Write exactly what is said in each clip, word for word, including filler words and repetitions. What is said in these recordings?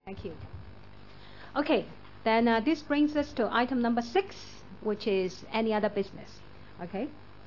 Thank you. Okay, then uh, this brings us to item number six, which is any other business. Okay.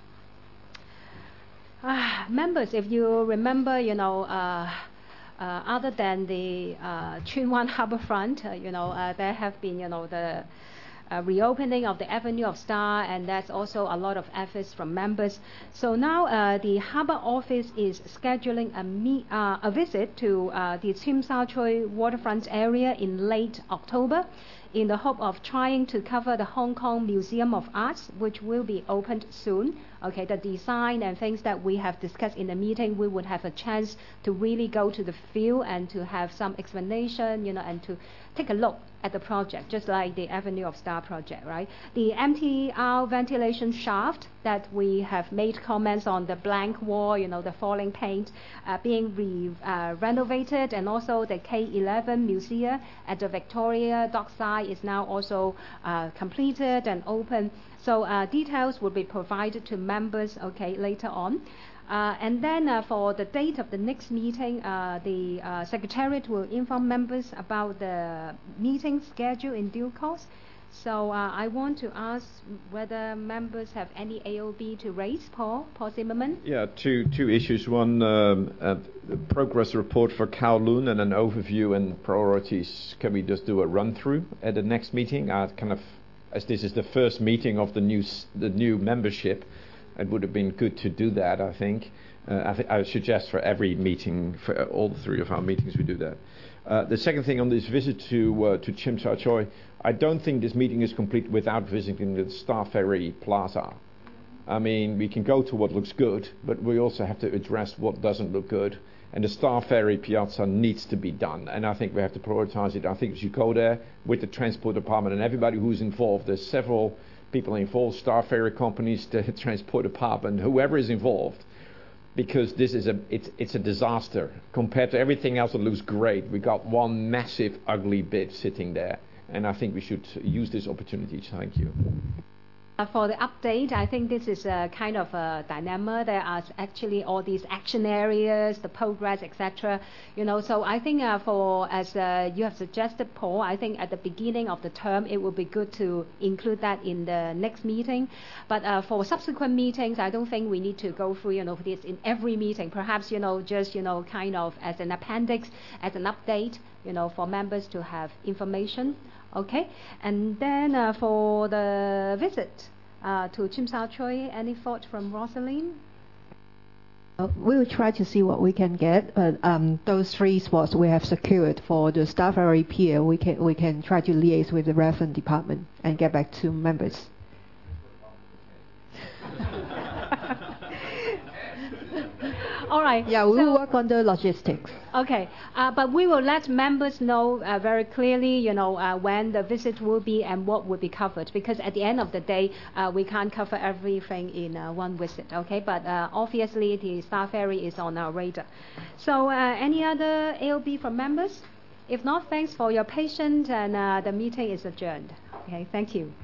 Uh, members, if you remember, you know, uh, uh, other than the uh, Tsuen Wan Harbourfront, uh, you know, uh, there have been, you know, the uh, reopening of the Avenue of Star, and that's also a lot of efforts from members. So now uh, the Harbour Office is scheduling a, me uh, a visit to uh, the Tsim Sha Tsui waterfront area in late October, in the hope of trying to cover the Hong Kong Museum of Arts, which will be opened soon. Okay, the design and things that we have discussed in the meeting, we would have a chance to really go to the field and to have some explanation, you know, and to take a look at the project, just like the Avenue of Star project, right? The M T R ventilation shaft that we have made comments on, the blank wall, you know, the falling paint uh, being re, uh, renovated, and also the K eleven museum at the Victoria Dockside is now also uh, completed and open. So uh, details will be provided to members, okay, later on. Uh, and then uh, for the date of the next meeting, uh, the uh, Secretariat will inform members about the meeting schedule in due course. So uh, I want to ask whether members have any A O B to raise. Paul, Paul Zimmerman? Yeah, two two issues. One, um, uh, the progress report for Kowloon and an overview and priorities. Can we just do a run through at the next meeting? Uh, kind of, as this is the first meeting of the new the new membership, it would have been good to do that. I think. Uh, I, th I suggest for every meeting, for all the three of our meetings, we do that. Uh, the second thing on this visit to uh, to Tsim Sha Tsui, I don't think this meeting is complete without visiting the Star Ferry Plaza. I mean, we can go to what looks good, but we also have to address what doesn't look good. And the Star Ferry Piazza needs to be done, and I think we have to prioritize it. I think we should go there with the transport department and everybody who's involved. There's several people involved, Star Ferry companies, the transport department, whoever is involved, because this is a it's it's a disaster compared to everything else that looks great. We got one massive ugly bit sitting there, and I think we should use this opportunity. Thank you. Uh, for the update, I think this is a kind of a dilemma. There are actually all these action areas, the progress, et cetera. You know, so I think uh, for as uh, you have suggested, Paul, I think at the beginning of the term it would be good to include that in the next meeting. But uh, for subsequent meetings, I don't think we need to go through, you know, this in every meeting. Perhaps, you know, just, you know, kind of as an appendix, as an update, you know, for members to have information. Okay, and then uh, for the visit uh, to Tsim Sha Tsui, any thought from Rosalind? Uh, we will try to see what we can get, but um, those three spots we have secured for the Star Ferry Pier, we can we can try to liaise with the relevant department and get back to members. All right. Yeah, we so, will work on the logistics. Okay, uh, but we will let members know uh, very clearly, you know, uh, when the visit will be and what will be covered, because at the end of the day, uh, we can't cover everything in uh, one visit, okay? But uh, obviously, the Star Ferry is on our radar. So, uh, any other A O B from members? If not, thanks for your patience, and uh, the meeting is adjourned. Okay, thank you.